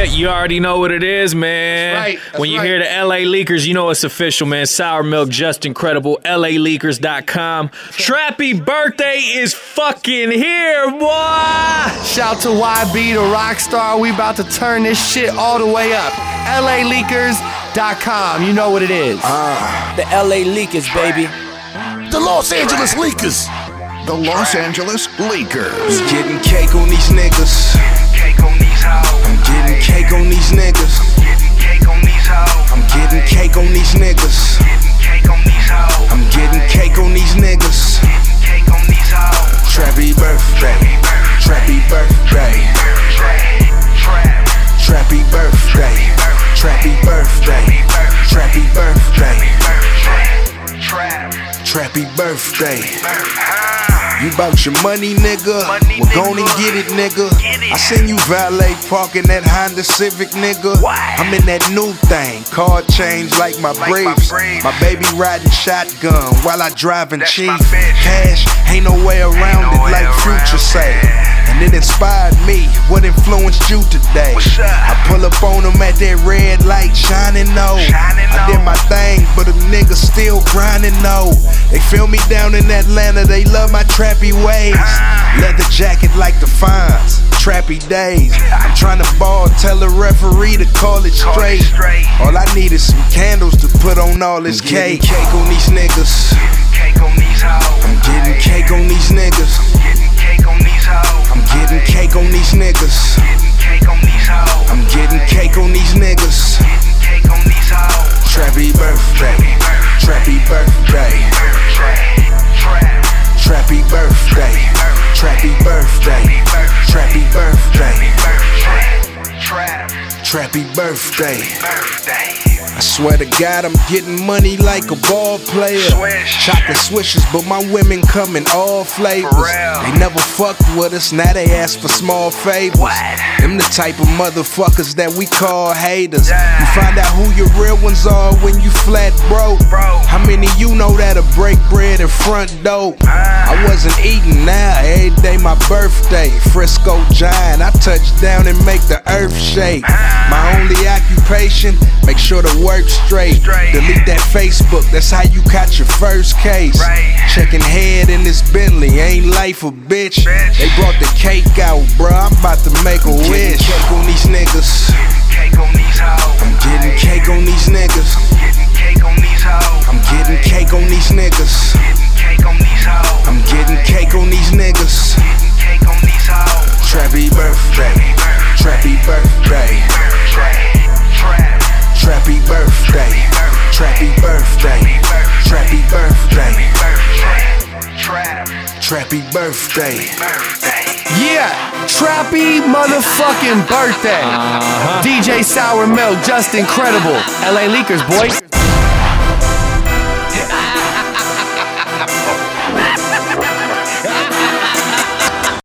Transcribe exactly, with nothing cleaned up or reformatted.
you already know what it is, man. That's right. That's when you right. hear the L A Leakers, you know it's official, man. Sour Milk, just incredible. L A Leakers dot com. Trappy birthday is fucking here, boy. Shout to Y B, the rock star. We about to turn this shit all the way up. L A Leakers dot com. You know what it is. Uh, the L A Leakers, baby. The Los Angeles Leakers. The Los Angeles Leakers. I'm getting cake on these niggas. Cake on these hoes. I'm getting cake on these niggas. Getting cake on these hoes. I'm getting cake on these niggas. Getting cake on these hoes. I'm getting cake on these niggas. Getting cake on these hoes. Trappy birthday. Trappy birthday. Trappy birthday. Trappy birthday. Trappy birthday. Trappy birthday. You bout your money, nigga? Well, go and get it, nigga. I seen you valet parking that Honda Civic, nigga. I'm in that new thing, car change like my briefs. My baby riding shotgun while I driving cheap. Cash, ain't no way around it, like Future say. And it inspired me, what influenced you today? I pull up on them at that red light, shining no. I did my thing, but a nigga still grinding no. They feel me down in Atlanta, they love my trappy ways. Leather jacket like the Fonz, trappy days. I'm trying to ball, tell the referee to call it straight. All I need is some candles to put on all this cake. Cake on these niggas. I'm getting cake on these niggas. I'm getting cake on these niggas. I'm getting cake on these niggas. Trappy birthday. Trappy birthday. Trappy birthday. Trappy birthday. Trappy birthday. Trappy birthday. I swear to God, I'm getting money like a ball player. Chocolate swishers, but my women come in all flavors. They never fucked with us, now they ask for small favors. Them the type of motherfuckers that we call haters. You find out who your real ones are when you flat broke. How many you know that'll break bread in front dope? I wasn't eating now, every day my birthday. Frisco Giant, I touch down and make the earth shake. My only occupation, make sure the work straight. Delete that Facebook, that's how you caught your first case. Checking head in this Bentley, ain't life a bitch. They brought the cake out, bruh, I'm about to make a wish. Cake on these niggas. I'm getting cake on these niggas. I'm getting cake on these niggas. I'm getting cake on these niggas. Trappy birthday. Trappy birthday. Trappy birthday. Trappy birthday. Trappy birthday. Trappy birthday. Yeah, Trappy motherfucking birthday. Uh-huh. D J Sour Milk, just incredible. L A Leakers, boy.